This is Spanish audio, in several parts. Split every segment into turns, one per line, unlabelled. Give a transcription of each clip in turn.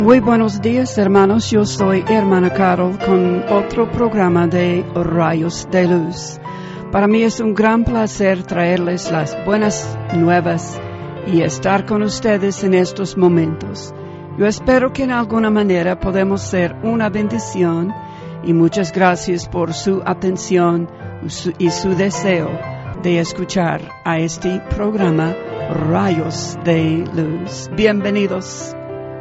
Muy buenos días, hermanos. Yo soy hermana Carol con otro programa de Rayos de Luz. Para mí es un gran placer traerles las buenas nuevas y estar con ustedes en estos momentos. Yo espero que en alguna manera podemos ser una bendición y muchas gracias por su atención y su deseo de escuchar a este programa Rayos de Luz. Bienvenidos.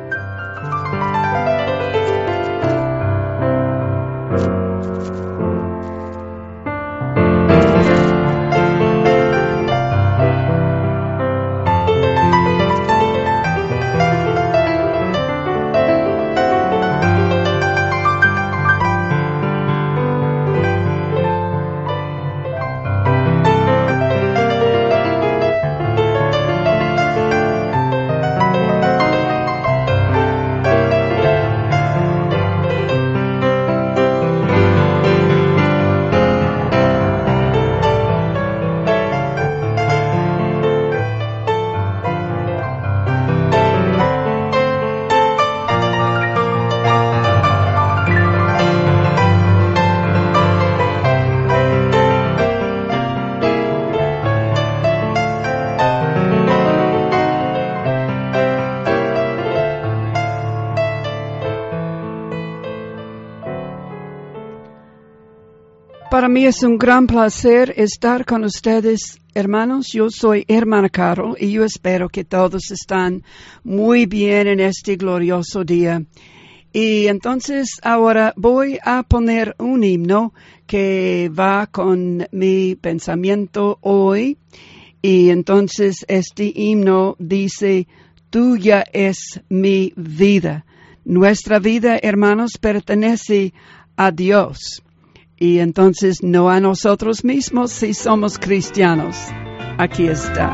Para mí es un gran placer estar con ustedes, hermanos. Yo soy hermana Carol y yo espero que todos están muy bien en este glorioso día. Y entonces ahora voy a poner un himno que va con mi pensamiento hoy. Y entonces este himno dice, tuya es mi vida. Nuestra vida, hermanos, pertenece a Dios. Y entonces no a nosotros mismos si somos cristianos. Aquí está.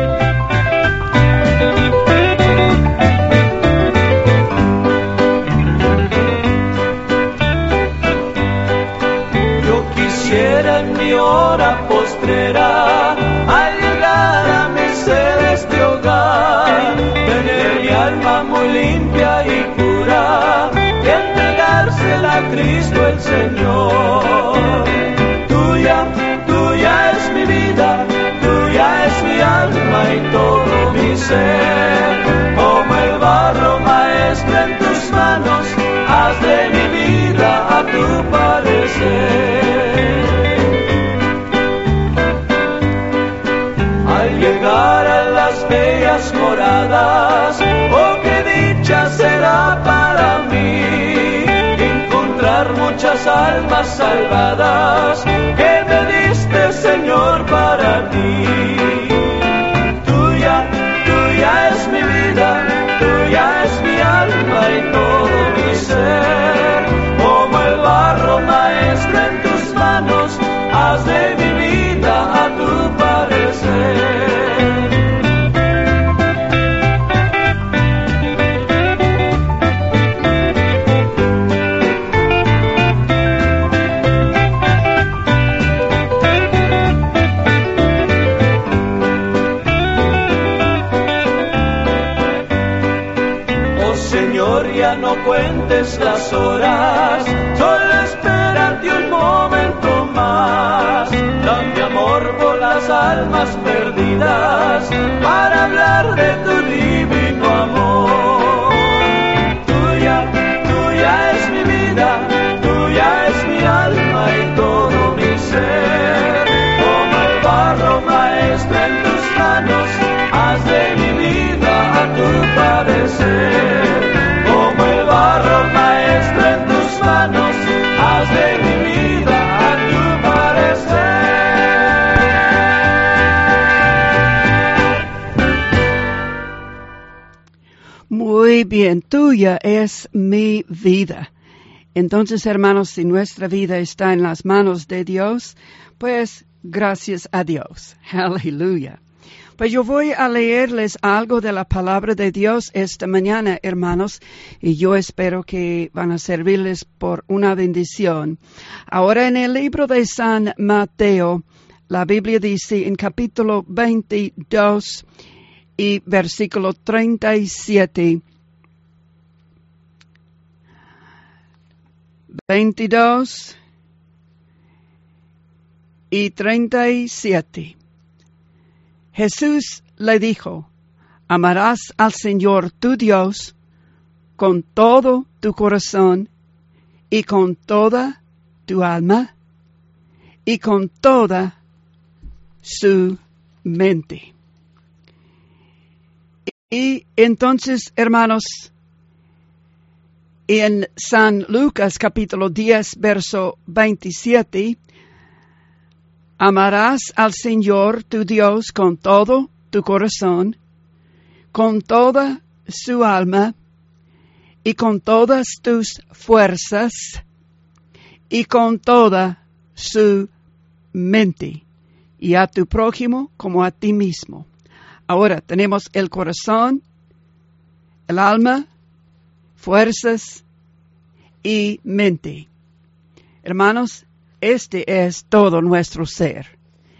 Yo quisiera en mi hora postrera, al llegar a mi celeste hogar, tener mi alma muy limpia y pura, y entregársela a Cristo el Señor. Tuya es mi vida, tuya es mi alma y todo mi ser. Como el barro, maestro, en tus manos, haz de mi vida a tu parecer. Al llegar a las bellas moradas, oh, qué dicha será para mí encontrar muchas almas salvadas que me diste, Señor, para ti. Tuya es mi vida, tuya es mi alma y todo mi ser. Como el barro, maestro, en tus manos, haz de mi vida a tu parecer. No cuentes las horas, solo espérate un momento más. Dame amor por las almas perdidas, para hablar de tu divino amor. Tuya es mi vida, tuya es mi alma y todo mi ser. Como el barro, maestro, en tus manos, haz de mi vida a tu parecer. Barro, maestro, en tus manos, haz de mi vida a tu parecer.
Muy bien, tuya es mi vida. Entonces, hermanos, si nuestra vida está en las manos de Dios, pues gracias a Dios. Aleluya. Pues yo voy a leerles algo de la palabra de Dios esta mañana, hermanos, y yo espero que van a servirles por una bendición. Ahora en el libro de San Mateo, la Biblia dice en capítulo 22 y versículo 37, 22 y 37. Jesús le dijo: amarás al Señor tu Dios con todo tu corazón y con toda tu alma y con toda su mente. Y entonces, hermanos, en San Lucas capítulo 10, verso 27, amarás al Señor tu Dios con todo tu corazón, con toda su alma y con todas tus fuerzas y con toda su mente, y a tu prójimo como a ti mismo. Ahora tenemos el corazón, el alma, fuerzas y mente. Hermanos, este es todo nuestro ser.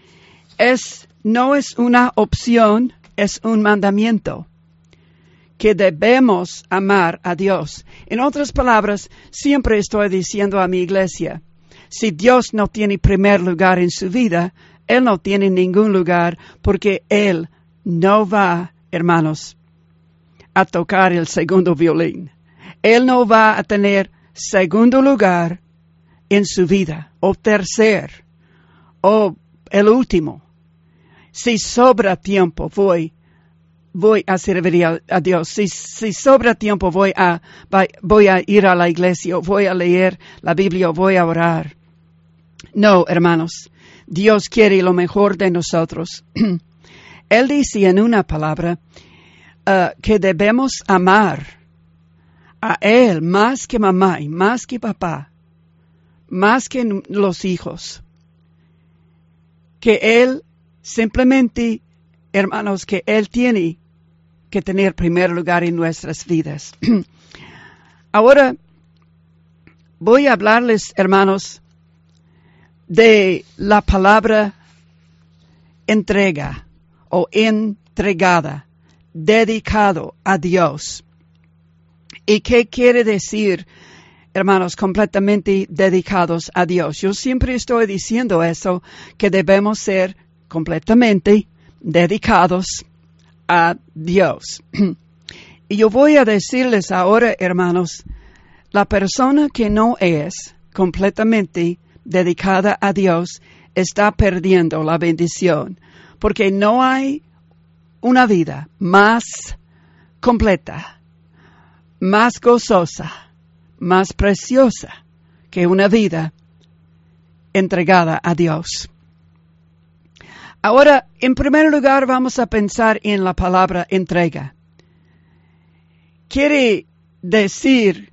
No es una opción, es un mandamiento que debemos amar a Dios. En otras palabras, siempre estoy diciendo a mi iglesia, si Dios no tiene primer lugar en su vida, Él no tiene ningún lugar, porque Él no va, hermanos, a tocar el segundo violín. Él no va a tener segundo lugar en su vida, o tercer, o el último. Si sobra tiempo, voy a servir a Dios. Si sobra tiempo, voy a ir a la iglesia, voy a leer la Biblia, voy a orar. No, hermanos, Dios quiere lo mejor de nosotros. Él dice en una palabra que debemos amar a Él más que mamá, y más que papá, más que los hijos. Que Él simplemente, hermanos, que Él tiene que tener primer lugar en nuestras vidas. Ahora voy a hablarles, hermanos, de la palabra entrega o entregada, dedicado a Dios. ¿Y qué quiere decir, hermanos, completamente dedicados a Dios? Yo siempre estoy diciendo eso, que debemos ser completamente dedicados a Dios. Y yo voy a decirles ahora, hermanos, la persona que no es completamente dedicada a Dios está perdiendo la bendición, porque no hay una vida más completa, más gozosa, más preciosa que una vida entregada a Dios. Ahora, en primer lugar, vamos a pensar en la palabra entrega. Quiere decir,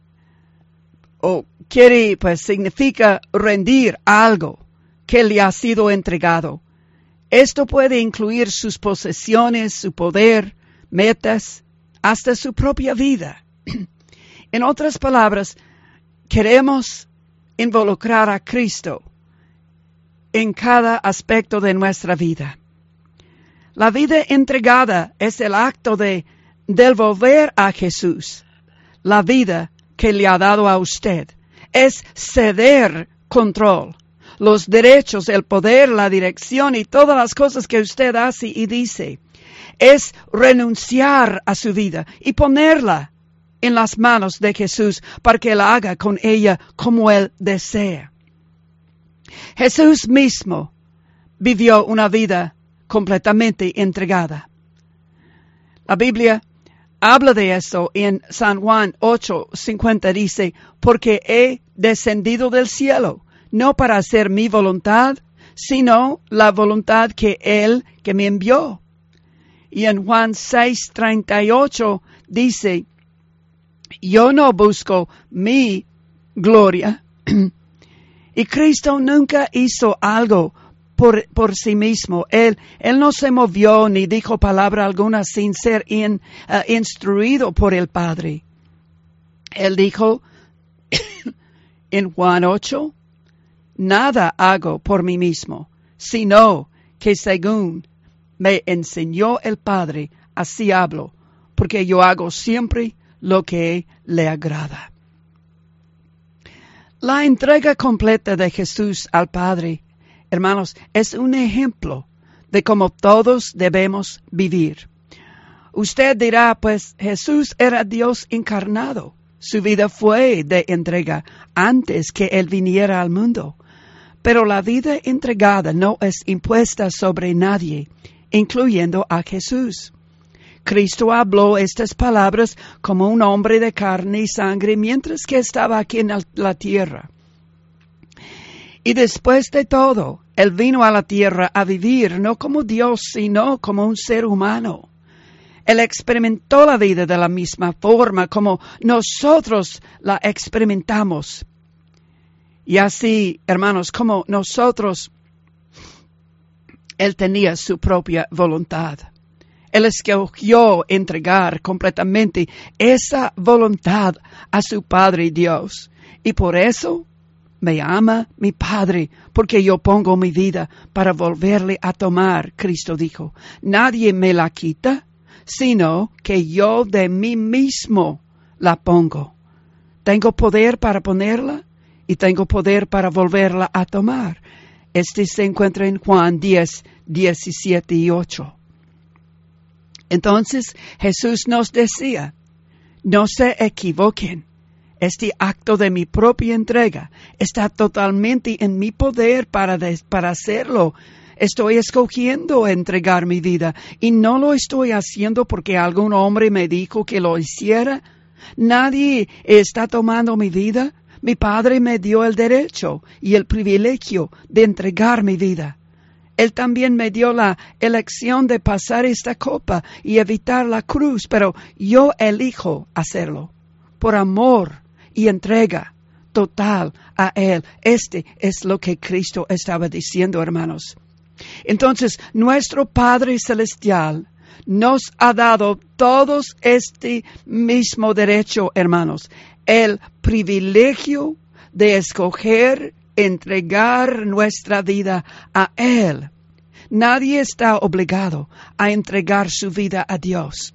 significa rendir algo que le ha sido entregado. Esto puede incluir sus posesiones, su poder, metas, hasta su propia vida. En otras palabras, queremos involucrar a Cristo en cada aspecto de nuestra vida. La vida entregada es el acto de devolver a Jesús la vida que le ha dado a usted. Es ceder control, los derechos, el poder, la dirección y todas las cosas que usted hace y dice. Es renunciar a su vida y ponerla en las manos de Jesús para que Él haga con ella como Él desea. Jesús mismo vivió una vida completamente entregada. La Biblia habla de eso en San Juan 8:50, dice, porque he descendido del cielo, no para hacer mi voluntad, sino la voluntad que Él que me envió. Y en Juan 6:38 dice, yo no busco mi gloria. Y Cristo nunca hizo algo por sí mismo. Él no se movió ni dijo palabra alguna sin ser instruido por el Padre. Él dijo en Juan 8, nada hago por mí mismo, sino que según me enseñó el Padre, así hablo, porque yo hago siempre lo que le agrada. La entrega completa de Jesús al Padre, hermanos, es un ejemplo de cómo todos debemos vivir. Usted dirá, pues Jesús era Dios encarnado. Su vida fue de entrega antes que Él viniera al mundo. Pero la vida entregada no es impuesta sobre nadie, incluyendo a Jesús. Cristo habló estas palabras como un hombre de carne y sangre mientras que estaba aquí en la tierra. Y después de todo, Él vino a la tierra a vivir no como Dios, sino como un ser humano. Él experimentó la vida de la misma forma como nosotros la experimentamos. Y así, hermanos, como nosotros, Él tenía su propia voluntad. Él escogió entregar completamente esa voluntad a su Padre Dios. Y por eso me ama mi Padre, porque yo pongo mi vida para volverle a tomar, Cristo dijo. Nadie me la quita, sino que yo de mí mismo la pongo. Tengo poder para ponerla y tengo poder para volverla a tomar. Este se encuentra en Juan 10, 17 y 8. Entonces Jesús nos decía, no se equivoquen, este acto de mi propia entrega está totalmente en mi poder para hacerlo. Estoy escogiendo entregar mi vida y no lo estoy haciendo porque algún hombre me dijo que lo hiciera. Nadie está tomando mi vida. Mi Padre me dio el derecho y el privilegio de entregar mi vida. Él también me dio la elección de pasar esta copa y evitar la cruz, pero yo elijo hacerlo por amor y entrega total a Él. Este es lo que Cristo estaba diciendo, hermanos. Entonces, nuestro Padre Celestial nos ha dado todos este mismo derecho, hermanos. El privilegio de escoger entregar nuestra vida a Él. Nadie está obligado a entregar su vida a Dios.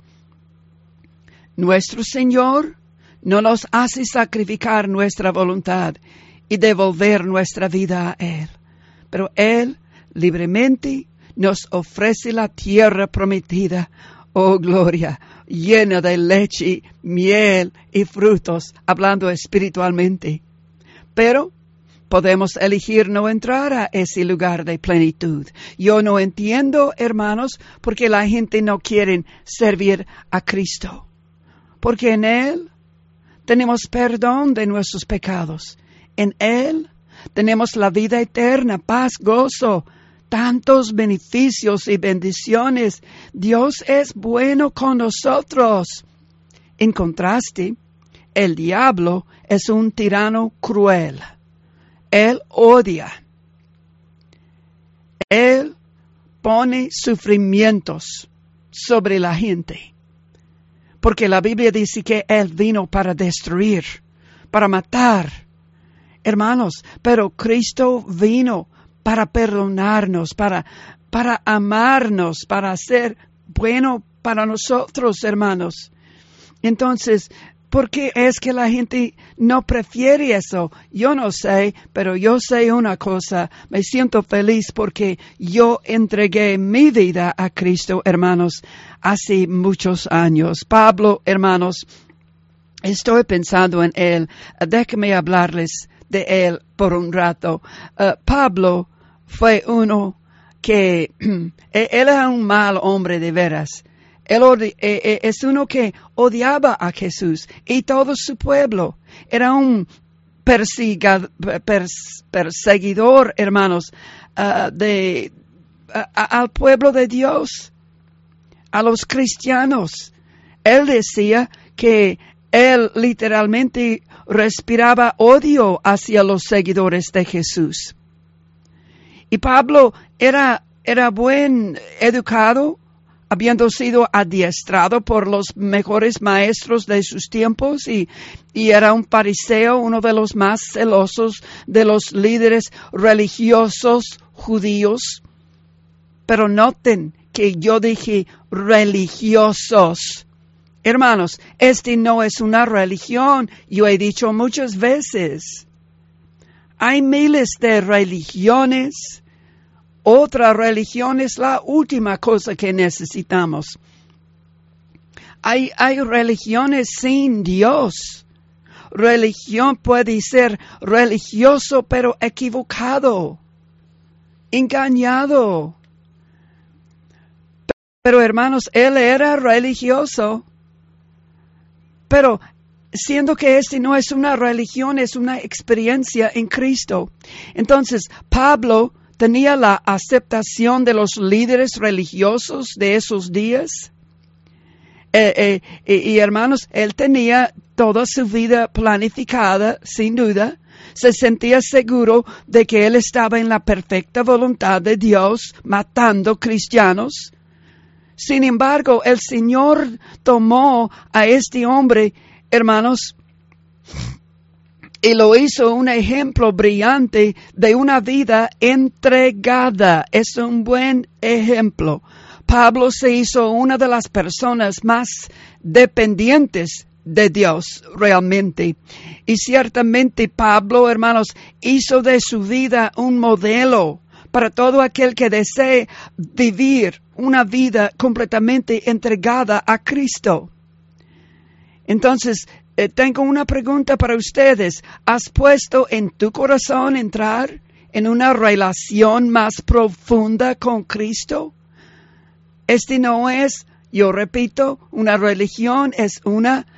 Nuestro Señor no nos hace sacrificar nuestra voluntad y devolver nuestra vida a Él. Pero Él libremente nos ofrece la tierra prometida, oh gloria, llena de leche, miel y frutos, hablando espiritualmente. Pero podemos elegir no entrar a ese lugar de plenitud. Yo no entiendo, hermanos, por qué la gente no quiere servir a Cristo. Porque en Él tenemos perdón de nuestros pecados. En Él tenemos la vida eterna, paz, gozo, tantos beneficios y bendiciones. Dios es bueno con nosotros. En contraste, el diablo es un tirano cruel. Él odia. Él pone sufrimientos sobre la gente. Porque la Biblia dice que Él vino para destruir, para matar. Hermanos, pero Cristo vino para perdonarnos, para amarnos, para ser bueno para nosotros, hermanos. Entonces, ¿por qué es que la gente no prefiere eso? Yo no sé, pero yo sé una cosa. Me siento feliz porque yo entregué mi vida a Cristo, hermanos, hace muchos años. Pablo, hermanos, estoy pensando en él. Déjenme hablarles de él por un rato. Pablo fue uno que, él era un mal hombre de veras. Él es uno que odiaba a Jesús y todo su pueblo. Era un perseguidor, hermanos, al pueblo de Dios, a los cristianos. Él decía que él literalmente respiraba odio hacia los seguidores de Jesús. Y Pablo era buen educado, habiendo sido adiestrado por los mejores maestros de sus tiempos y era un fariseo, uno de los más celosos de los líderes religiosos judíos. Pero noten que yo dije religiosos. Hermanos, este no es una religión, yo he dicho muchas veces. hay miles de religiones. Otra religión es la última cosa que necesitamos. Hay religiones sin Dios. Religión puede ser religioso, pero equivocado, engañado. Pero hermanos, él era religioso. Pero siendo que este no es una religión, es una experiencia en Cristo. Entonces, Pablo tenía la aceptación de los líderes religiosos de esos días. Y hermanos, él tenía toda su vida planificada, sin duda. Se sentía seguro de que él estaba en la perfecta voluntad de Dios, matando cristianos. Sin embargo, el Señor tomó a este hombre, hermanos, y lo hizo un ejemplo brillante de una vida entregada. Es un buen ejemplo. Pablo se hizo una de las personas más dependientes de Dios realmente. Y ciertamente Pablo, hermanos, hizo de su vida un modelo para todo aquel que desee vivir una vida completamente entregada a Cristo. Entonces, tengo una pregunta para ustedes. ¿Has puesto en tu corazón entrar en una relación más profunda con Cristo? Este no es, yo repito, una religión, es una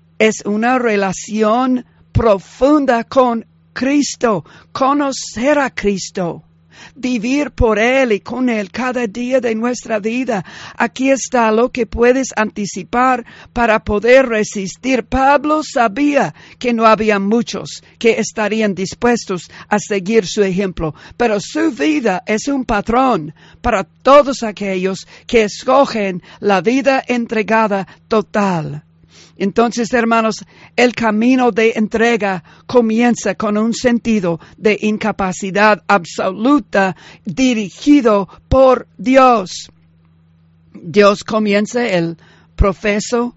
relación profunda con Cristo, conocer a Cristo, vivir por Él y con Él cada día de nuestra vida. Aquí está lo que puedes anticipar para poder resistir. Pablo sabía que no había muchos que estarían dispuestos a seguir su ejemplo, pero su vida es un patrón para todos aquellos que escogen la vida entregada total. Entonces, hermanos, el camino de entrega comienza con un sentido de incapacidad absoluta dirigido por Dios. Dios comienza el proceso,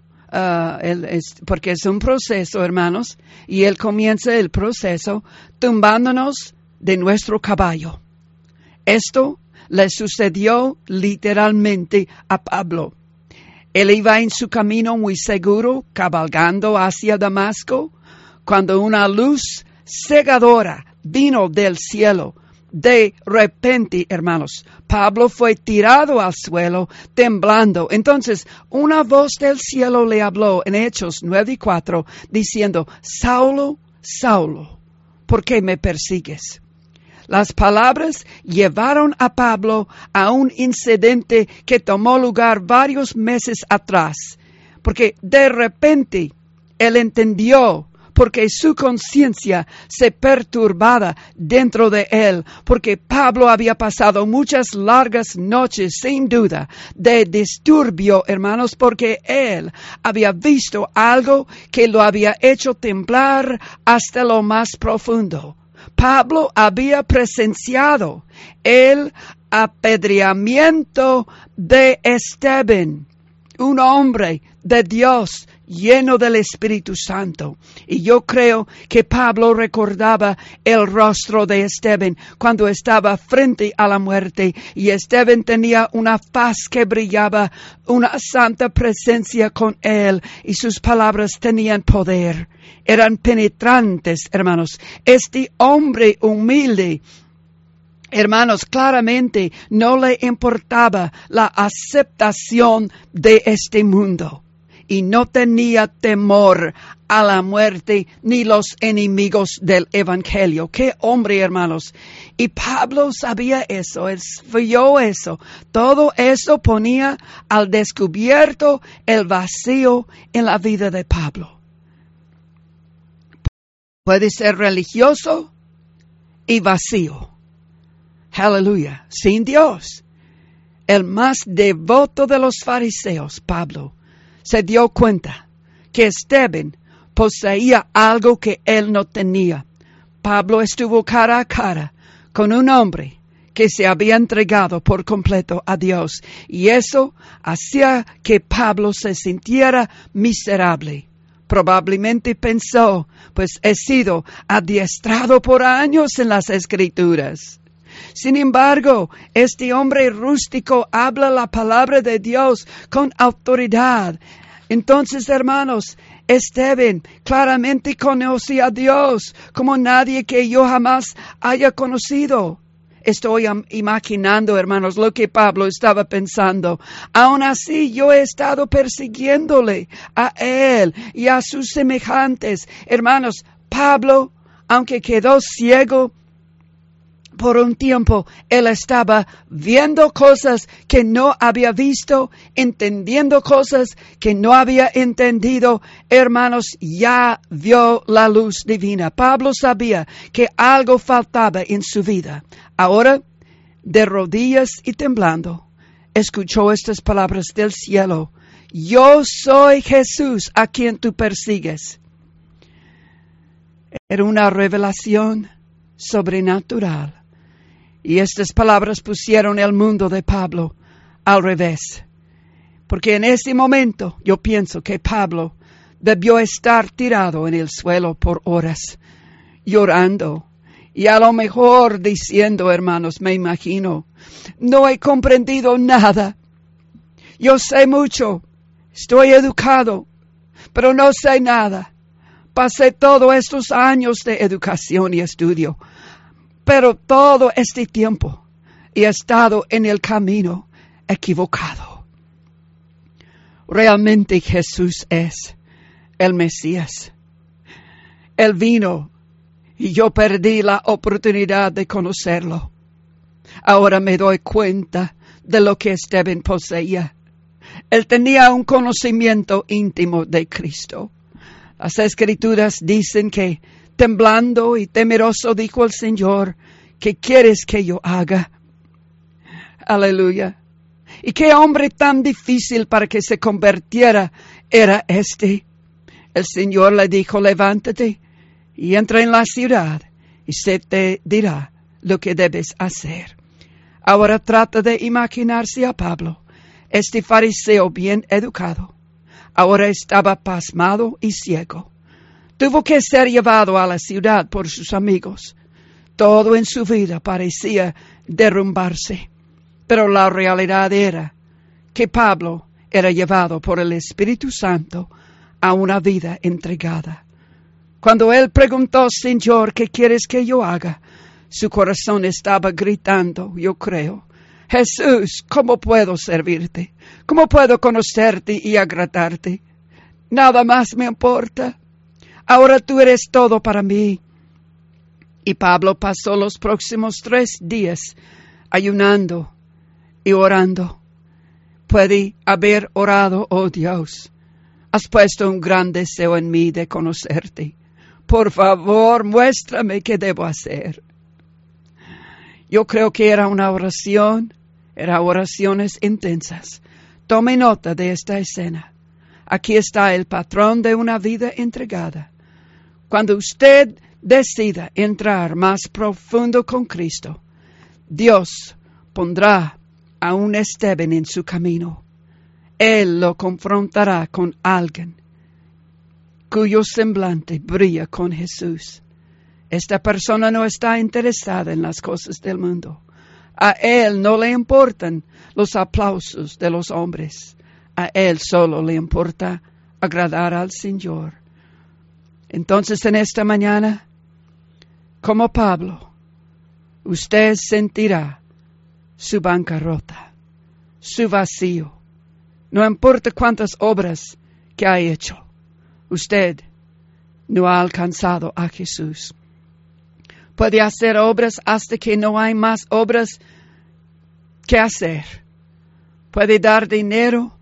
porque es un proceso, hermanos, y Él comienza el proceso tumbándonos de nuestro caballo. Esto le sucedió literalmente a Pablo. Él iba en su camino muy seguro, cabalgando hacia Damasco, cuando una luz cegadora vino del cielo. De repente, hermanos, Pablo fue tirado al suelo, temblando. Entonces, una voz del cielo le habló en Hechos 9:4, diciendo: Saulo, Saulo, ¿por qué me persigues? Las palabras llevaron a Pablo a un incidente que tomó lugar varios meses atrás, porque de repente él entendió, porque su conciencia se perturbaba dentro de él, porque Pablo había pasado muchas largas noches, sin duda, de disturbio, hermanos, porque él había visto algo que lo había hecho temblar hasta lo más profundo. Pablo había presenciado el apedreamiento de Esteban, un hombre de Dios lleno del Espíritu Santo. Y yo creo que Pablo recordaba el rostro de Esteban cuando estaba frente a la muerte. Y Esteban tenía una faz que brillaba, una santa presencia con él. Y sus palabras tenían poder. Eran penetrantes, hermanos. Este hombre humilde, hermanos, claramente no le importaba la aceptación de este mundo. Y no tenía temor a la muerte ni los enemigos del Evangelio. ¡Qué hombre, hermanos! Y Pablo sabía eso, él vio eso. Todo eso ponía al descubierto el vacío en la vida de Pablo. Puede ser religioso y vacío. Aleluya. Sin Dios. El más devoto de los fariseos, Pablo, se dio cuenta que Esteban poseía algo que él no tenía. Pablo estuvo cara a cara con un hombre que se había entregado por completo a Dios. Y eso hacía que Pablo se sintiera miserable. Probablemente pensó, pues he sido adiestrado por años en las Escrituras. Sin embargo, este hombre rústico habla la palabra de Dios con autoridad. Entonces, hermanos, Esteban claramente conoce a Dios como nadie que yo jamás haya conocido. Estoy imaginando, hermanos, lo que Pablo estaba pensando. Aún así, yo he estado persiguiéndole a él y a sus semejantes. Hermanos, Pablo, aunque quedó ciego por un tiempo, él estaba viendo cosas que no había visto, entendiendo cosas que no había entendido. Hermanos, ya vio la luz divina. Pablo sabía que algo faltaba en su vida. Ahora, de rodillas y temblando, escuchó estas palabras del cielo. Yo soy Jesús a quien tú persigues. Era una revelación sobrenatural. Y estas palabras pusieron el mundo de Pablo al revés. Porque en ese momento yo pienso que Pablo debió estar tirado en el suelo por horas, llorando. Y a lo mejor diciendo, hermanos, me imagino, no he comprendido nada. Yo sé mucho, estoy educado, pero no sé nada. Pasé todos estos años de educación y estudio, pero todo este tiempo he estado en el camino equivocado. Realmente Jesús es el Mesías. Él vino y yo perdí la oportunidad de conocerlo. Ahora me doy cuenta de lo que Esteban poseía. Él tenía un conocimiento íntimo de Cristo. Las Escrituras dicen que, temblando y temeroso, dijo el Señor, ¿qué quieres que yo haga? Aleluya. ¿Y qué hombre tan difícil para que se convirtiera era este? El Señor le dijo, levántate y entra en la ciudad, y se te dirá lo que debes hacer. Ahora trata de imaginarse a Pablo, este fariseo bien educado. Ahora estaba pasmado y ciego. Tuvo que ser llevado a la ciudad por sus amigos. Todo en su vida parecía derrumbarse, pero la realidad era que Pablo era llevado por el Espíritu Santo a una vida entregada. Cuando él preguntó, Señor, ¿qué quieres que yo haga? Su corazón estaba gritando, yo creo, Jesús, ¿cómo puedo servirte? ¿Cómo puedo conocerte y agradarte? Nada más me importa. Ahora tú eres todo para mí. Y Pablo pasó los próximos 3 días ayunando y orando. Puede haber orado, oh Dios, has puesto un gran deseo en mí de conocerte. Por favor, muéstrame qué debo hacer. Yo creo que era una oración, eran oraciones intensas. Tome nota de esta escena. Aquí está el patrón de una vida entregada. Cuando usted decida entrar más profundo con Cristo, Dios pondrá a un Esteban en su camino. Él lo confrontará con alguien cuyo semblante brilla con Jesús. Esta persona no está interesada en las cosas del mundo. A él no le importan los aplausos de los hombres. A él solo le importa agradar al Señor. Entonces, en esta mañana, como Pablo, usted sentirá su bancarrota, su vacío. No importa cuántas obras que ha hecho, usted no ha alcanzado a Jesús. Puede hacer obras hasta que no hay más obras que hacer. Puede dar dinero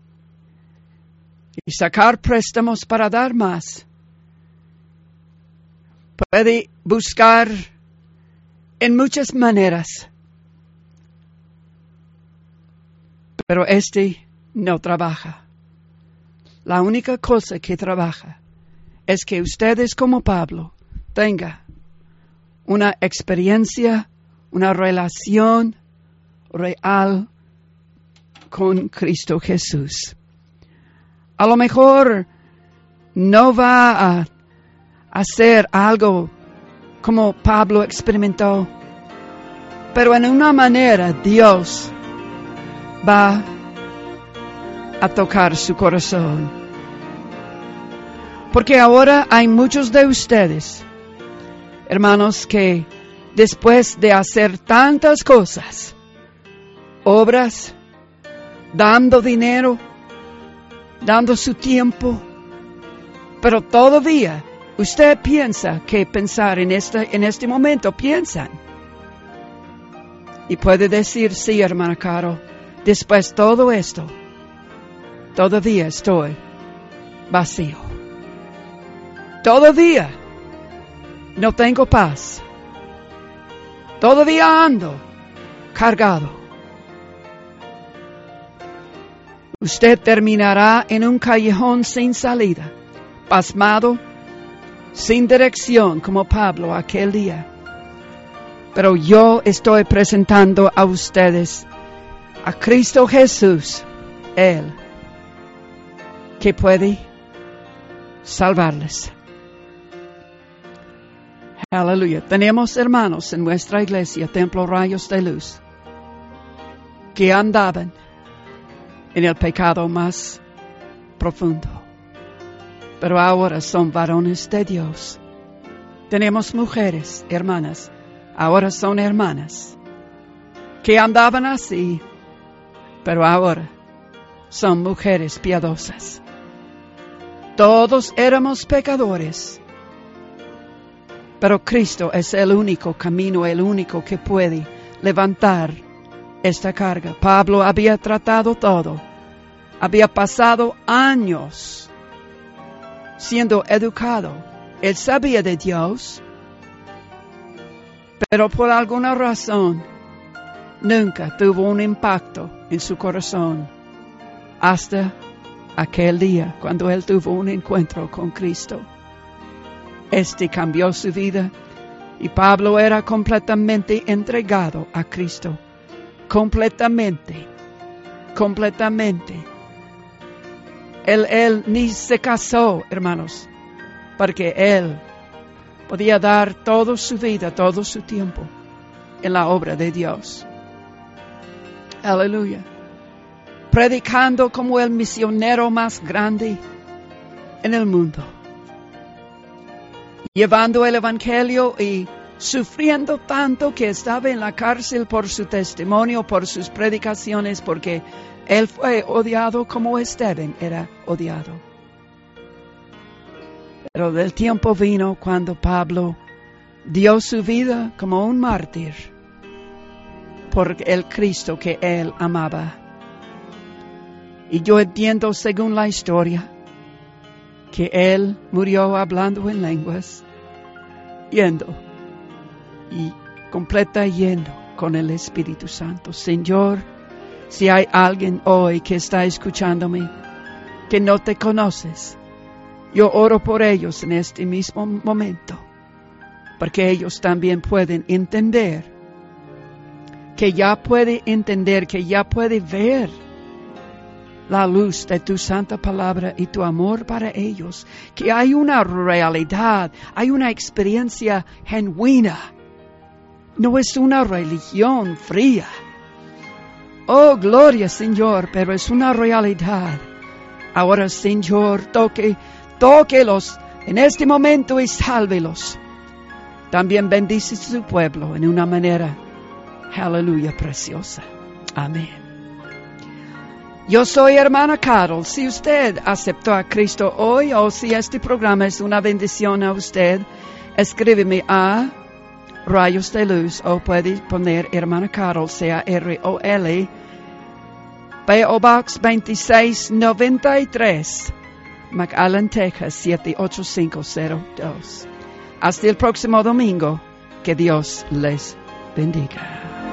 y sacar préstamos para dar más. Puede buscar en muchas maneras, pero este no trabaja. La única cosa que trabaja es que ustedes como Pablo tengan una experiencia, una relación real con Cristo Jesús. A lo mejor no va a hacer algo como Pablo experimentó, pero en una manera Dios va a tocar su corazón. Porque ahora hay muchos de ustedes, hermanos, que después de hacer tantas cosas, obras, dando dinero, dando su tiempo, pero todavía usted piensa que pensar en este momento, piensan. Y puede decir, sí, hermana Caro, después de todo esto, todavía estoy vacío. Todavía no tengo paz. Todavía ando cargado. Usted terminará en un callejón sin salida, pasmado, sin dirección como Pablo aquel día. Pero yo estoy presentando a ustedes a Cristo Jesús, Él, que puede salvarles. Aleluya. Tenemos hermanos en nuestra iglesia, Templo Rayos de Luz, que andaban en el pecado más profundo, pero ahora son varones de Dios. Tenemos mujeres, hermanas, ahora son hermanas, que andaban así, pero ahora son mujeres piadosas. Todos éramos pecadores, pero Cristo es el único camino, el único que puede levantar esta carga. Pablo había tratado todo, había pasado años siendo educado. Él sabía de Dios, pero por alguna razón nunca tuvo un impacto en su corazón hasta aquel día cuando él tuvo un encuentro con Cristo. Este cambió su vida y Pablo era completamente entregado a Cristo. Completamente. Él ni se casó, hermanos, porque él podía dar toda su vida, todo su tiempo en la obra de Dios. Aleluya. Predicando como el misionero más grande en el mundo. Llevando el evangelio y sufriendo tanto que estaba en la cárcel por su testimonio, por sus predicaciones, porque él fue odiado como Esteban era odiado. Pero del tiempo vino cuando Pablo dio su vida como un mártir por el Cristo que él amaba. Y yo entiendo, según la historia, que él murió hablando en lenguas, yendo con el Espíritu Santo. Señor, si hay alguien hoy que está escuchándome, que no te conoces, yo oro por ellos en este mismo momento, porque ellos también pueden entender, que ya puede ver la luz de tu santa palabra y tu amor para ellos, que hay una realidad, hay una experiencia genuina, no es una religión fría. Oh, gloria, Señor, pero es una realidad. Ahora, Señor, tóquelos en este momento y sálvelos. También bendice su pueblo en una manera, aleluya, preciosa. Amén. Yo soy hermana Carol. Si usted aceptó a Cristo hoy o si este programa es una bendición a usted, escríbeme a Rayos de Luz o puede poner hermana Carol, C-A-R-O-L, P.O. Box 2693, McAllen, Texas 78502. Hasta el próximo domingo. Que Dios les bendiga.